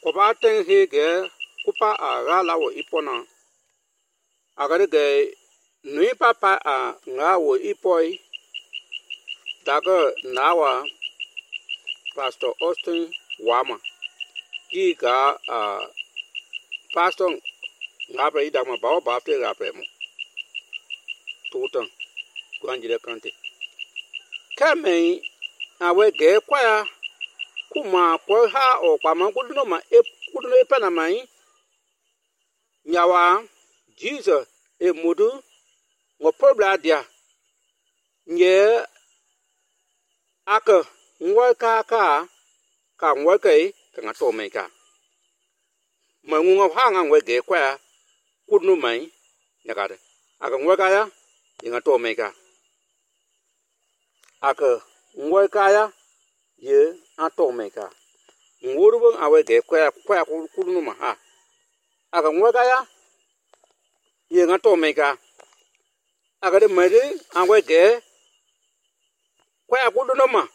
Oba ten hege kupa aga lawo ipona agare ge nui papa a nga wo ipoi daga nawa Pastor Austin Wama giga pastor nga ba ida ma ba te ga pe mo tutan kwanjire kante kame awe ge kwa ya kuma ko ha o kwa ma kuduno ma kuduno epa na mai nyawa Jesus e mudu ngo probla dia nye aka ngwa ka ngwa kai ka ngato mai ka ma ngwa ha nga ngwe ge kwa kuduno mai nyakare aka ngwa ka ya ngato mai ka aka ngwa ka ya ye ato mai ka nguru bang awe ge kwa kuduno ma ha aka ngwa ka ya ye ngato mai ka aka de mai awe ge kwa kuduno ma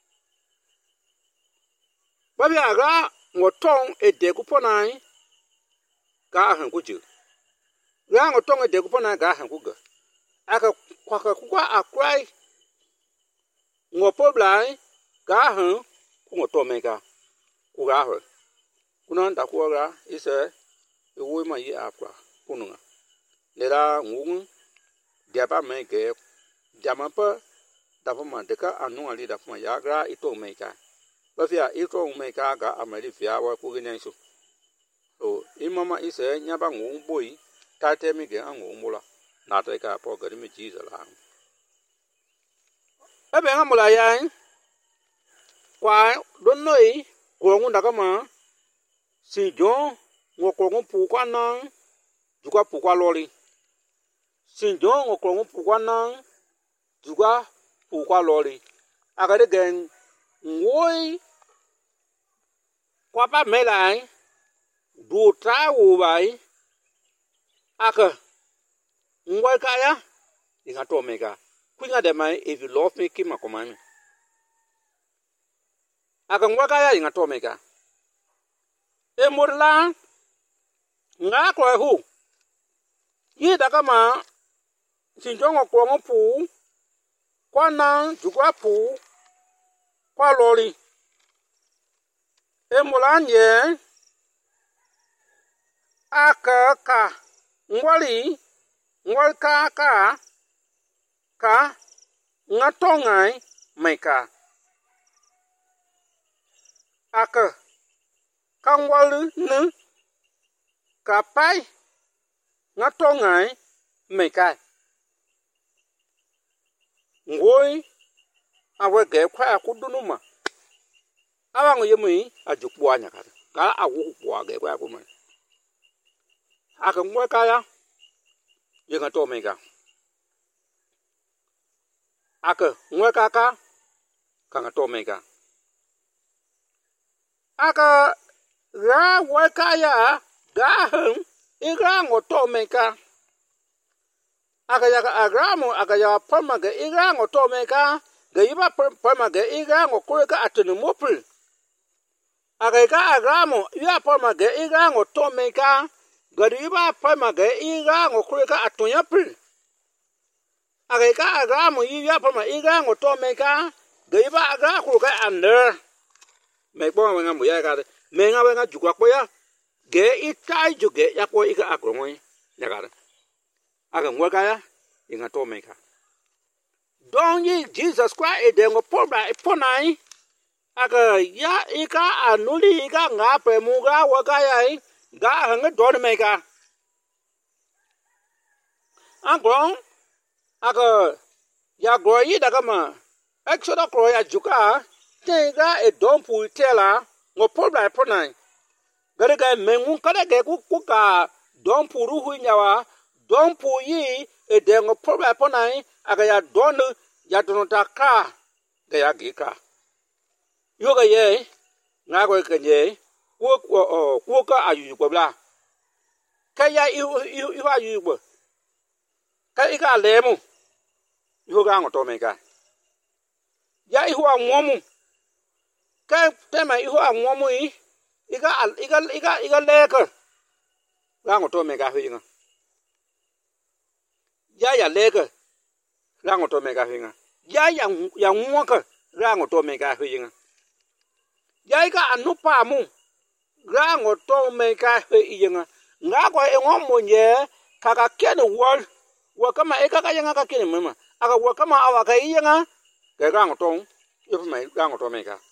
babi aga ngotong ede kuponai ga han kuju ga ngotong ede kuponai ga han kuga aka kwa akrai ngopoblai ga han kungoto mega kuga ho kuna nda kuga ise ewo ma yi akwa kununga lera ngun dia ba mege jama pa da ma deka anu ali da ma ya gra ito mega bafia ito mega ga amari fia wa ku ginen so o imama ise nya ba ngun boyi ta te mi ge angu mula na te ka po ga mi ji za la ebe nga mula ya kwa don noi ko ngun daga ma si jo ngo ko ngun pu kwa nang juga pu kwa lori si jo ngo ko ngun pu kwa nang juga pu kwa lori aga de gen ngoi kwa ba me lai du tra wu bai aka ngoi ka ya inga to mega kwinga de mai if you love me keep my command aka ngoi ka ya inga to mega e murla nga ko hu yi daga ma sinjongo ko ngopu kwa na juga pu kwa lori e mulanye aka ka ngwali ngwal ka ngatongai maika aka kangwalu nu kapai ngatongai maika ngoi awe ge kwa akudunuma awango yemi ajukwa anya ka awu kwa ge kwa kuma aka ngwa kaya yenga to mega aka ngwa kaka kanga to mega aka ra wa kaya ga hun igra ngo to mega aka ya agramu aka ya pama ga igra ngo to mega ga yiba pama ga igra ngo ko ka atunu mopul aka ga agramu ya pama ga igra ngo to mega gari ba pama ga iga ngo kureka atonya pil aga ka aga mo ya pama iga ngo to meka gari ba aga kuruka ander me bo nga mo ya ga me nga nga jukwa ko ya ge itai juge ya ko iga agrongo ya ga aga ngwa ga ya inga to meka don yi Jesus Christ e de ngo pobra e ponai aga ya iga anuli iga nga pe mu ga wa ga ya ga hanga don mega angron aga ya groyi daga ma exodo kro ya juka tega e don pu tela ngo pobla ponai gare ga mengun kada ge ku ka don pu ruhu nyawa don pu yi e de ngo pobla ponai aga ya don ya don ta ka ga ya gika yoga ye nga go ke ye wo ka ayu ko bla ka ya i ayu bo ka i ka lemu yo ga ngo to me ka ya i ho anwomu ka tema i ho anwomu yi iga leke ra ngo to me ka hinga ya leke ra ngo to me ka hinga ya nwaka ra ngo to me ka hinga ya iga anupa mu ra ngo to me ka hinga nga ko e ngo monye kaka ken wol wa kama e kaka yanga ka ken mama aka wa kama awa ka yanga ke ra ngo to yo me ra ngo to me ka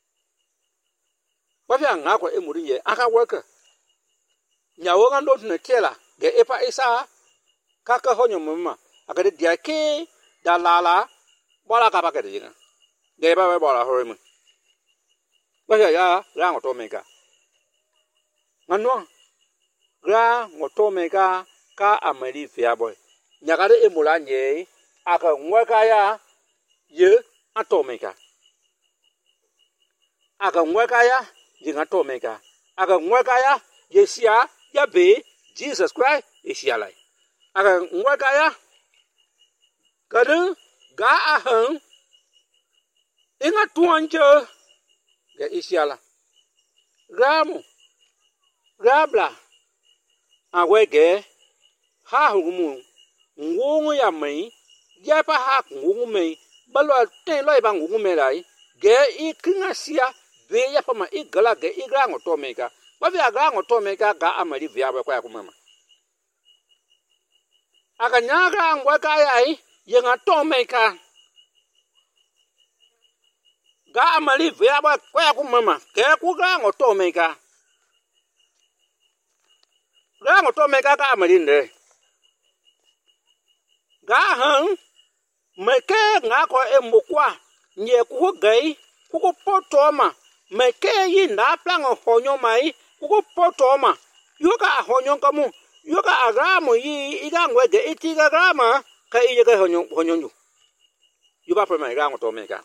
wa fia nga ko e muri ye aka worker nyawo ga ndo tne tela ge epa isa kaka honyo mama aka de diake da lala bola ka ba ke de yanga ge ba bola hore mu wa fia ya ra ngo to me ka ngano ra ngo to me ka amari fia boy nyakare emula nye aka nweka ya ye atomeka aka nweka ya ye atomeka aka nweka ya yesia ya be Jesus Christ yesia lai aka nweka ya kadu ga ahan inga tuanje ga yesia la ramu rabla awege ha humu ngungu ya mai ya pa ha ngungu mai balwa te loi bang ngungu mai lai ge I kinga sia be ya pa ma I gala ge I gra ngo to meka ba via gra ngo to meka ga amari via ba kwa ya kumama aka nyaga ngwa ka ya I ye nga to meka ga amari via ba kwa ya kumama ke ku gra ngo to meka gra ngo to meka ga amari nde ga han meke nga ko emukwa nye ku gai ku potoma meke yi na plan honyo mai ku potoma yoga honyo kamu yoga agamo yi iga ngwege itiga grama ka iyega honyo nyu yuba prema iga ngoto meka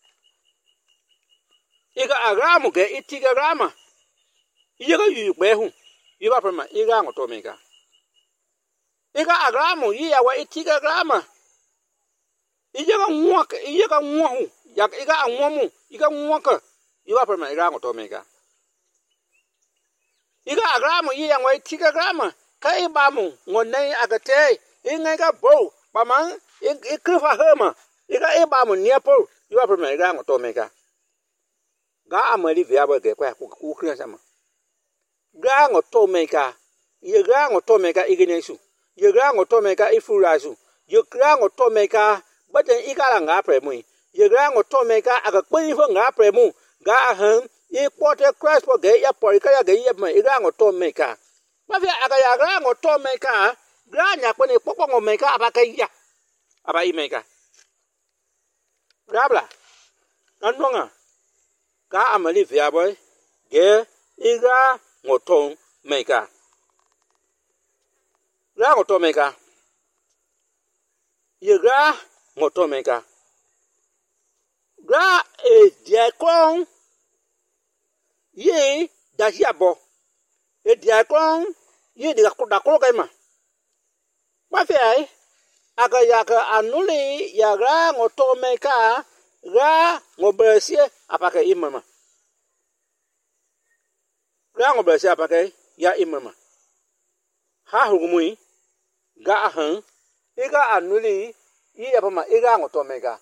iga agamo ge itiga grama iyega yu gbehu yuba prema iga ngoto meka iga agramo yi ya wa itiga grama iyega nwahu ya iga anwomu iga nwaka iwa prema iga ngoto meka iga agramo yi ya wa itiga grama ka ibamu ngone agate inga ga bo pamang ikrifa hema iga ibamu niepo iwa prema iga ngoto meka ga amali via ba ge kwa ku kria sama ga ngoto meka ye ga ngoto meka iginesu ye gra ngoto meka ifurasu ye gra ngoto meka baden igala nga premu ye gra ngoto meka aga kpin fo nga premu ga han I pote Christ for ge ya porika ya ge ye ma igra ngoto meka ba via aga ya gra ngoto meka gra nya kpene popo ngo meka abaka ya aba I meka grabla anonga ga amali via boy ge igra ngoto meka gra ngoto meka ye gra ngoto meka gra e diakon ye dahiabo e diakon ye de da ko kaima wa fe ai aga ya ka anuli ya gra ngoto meka gra ngobesie apaka imama gra ngobesie apaka ya imama ha hugumui ga han iga anuli yi ya pama iga ngoto meka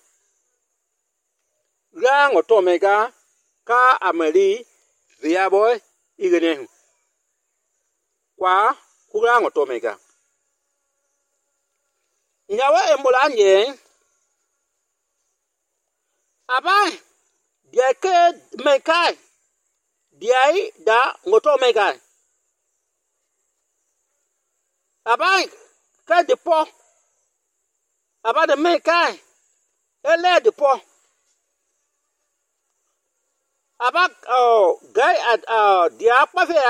ga ngoto meka ka amali via boy igene kwa ku ga ngoto meka nyawa embola nye aba diake meka diai da ngoto meka aba ka de po aba de meka ele de po aba guy at dia pa fe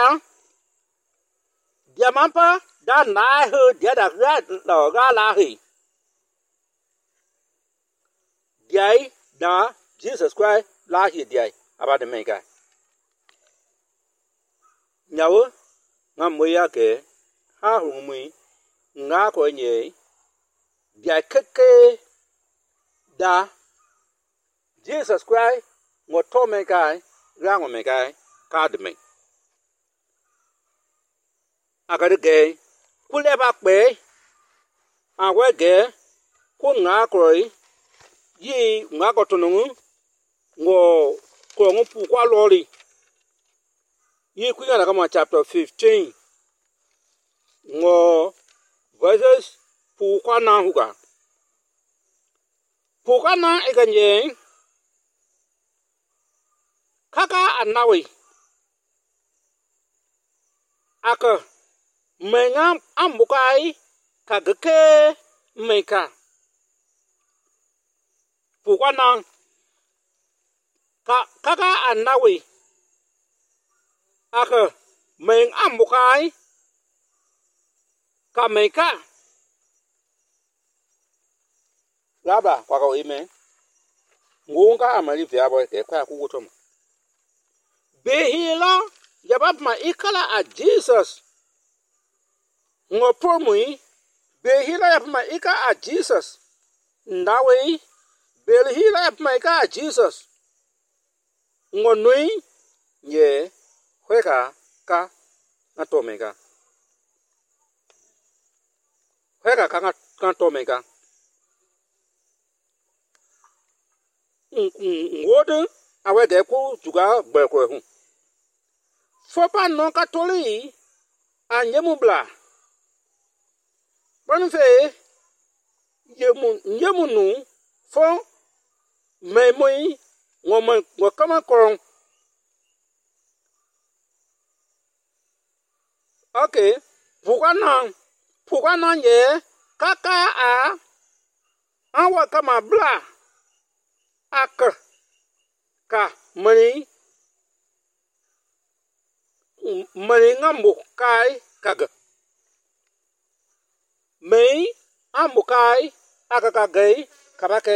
dia mampa da na hu dia da ga la hi dia da Jesus Christ la hi dia aba de meka nyawo ngam ya ke ha hu mu nga ko nye dia keke da Jesus Christ ngoto meka rango meka kadme agade ge kule ba pe awe ge ku nga kroi yi nga gotonu ngo ko ngo pu kwa lori yi ku ga kama chapter 15 ngo verses pu kwa na huga pu kwa na iganye kaka anawi aka menga ambukai kageke meka pukwana kaka anawi aka meng ambukai ka meka laba kwa ka ime ngunga amali vyabo ke kwa kugutom behila yabab ma ikala a Jesus ngopomui behila yabab ma ika a Jesus ndawe behila yabab ma ika a Jesus ngonui ye kweka ka ngatomeka kweka ka ngatomeka ngodu awede ku juga gbekwe hu fopa non katoli anyemubla bonfe yemunu fo memoi ngoma koron okay pukana ye kaka a awa kama bla aka ka mani ngambu kai kaga mei ambu kai aka kagai kabake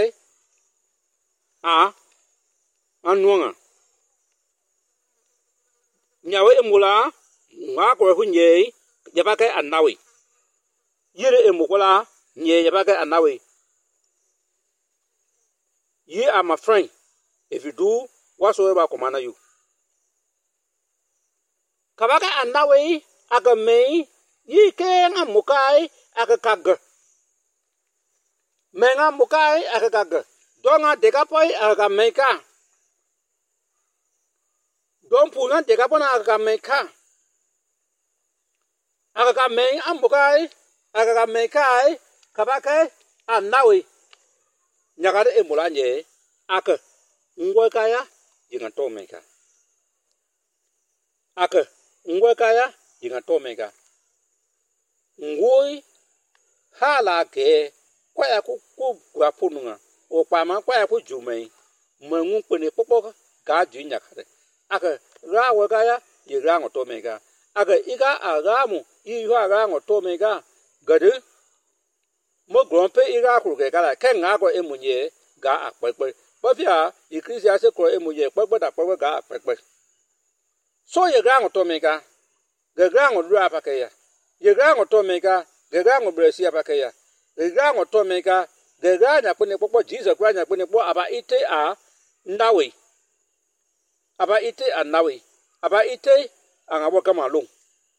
anuanga nyawe emula ngwa ko hunye yabake anawi yire emukula nye yabake anawi. Ye are my friend if you do whatsoever I command you. Kabaka anawe aga mei yi ke ngamukai aga kaga menga mukai aga kaga donga dekapoi aga meka don puna dekapona aga meka aga mei amukai aga mekai kabaka anawe nyakare emulanye aka ngwekaya jingatomeka aka ngwekaya jingatomeka ngui hala ke kwaya ku gwapununga opama kwaya ku jumei mengu kwene popo ga jinyakare aka rawekaya yirango tomeka aka iga agamu iwa rango tomeka gade mo grompe iga kruke kala kenga ko emunye ga akpekpe bofia ikrisia se ko emunye kpekpe da kpekpe ga akpekpe so ye rango tomeka ge rango dua pakeya ye rango tomeka ge rango bresia pakeya ge rango tomeka ge ranya kwene popo Jesus kwanya kwene po aba ite a ndawe aba ite a ndawe aba ite angabo kama long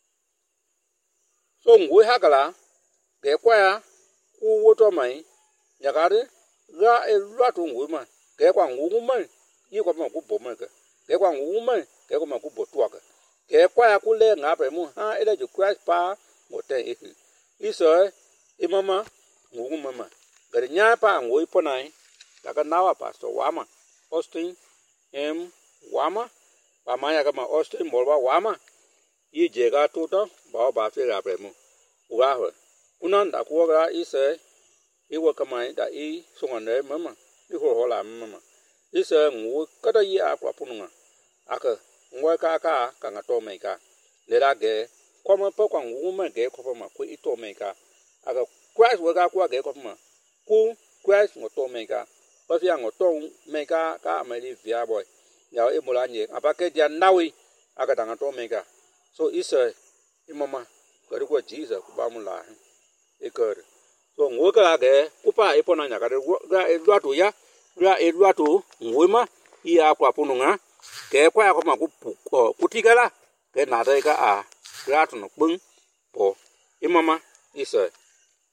so ngwe hakala ge kwaya ku woto mai nyakare ga elwatu ngwe ma ge kwa ngu ma yi kwa ma ku bo ma ge kwa ngu ma ge kwa ma ku bo tuaka ge kwaya ku le nga pe mu ha ele ju Christ pa ngote iso imama ngu mama ge nya pa ngwe po nai daga nawa pastor wama Austin wama pa ma ya kama Austin molwa wama yi je ga tuto ba fe ga pe mu wa ho unan da ko ga ise iwo kama da I sungane mama I ho la mama ise ngu kada yi akwa pununga aka ngwa ka ngato meka le la ge ko ma po kwa ngu ma ge ko ma ku ito meka aka Christ wa ga kwa ge ko ma ku Christ ngoto meka ba fi ngoto meka ka ameli via boy ya emula nye abake dia nawi aka da ngato meka so ise imama gari ko Jesus ku ba mu la ikor so ngoka ge kupa ipona nya ga edwatu ya ga edwatu ngwema iya kwa pununga ke kwa ko ma ku kutikala ke na de ka a gratu no pung po imama isa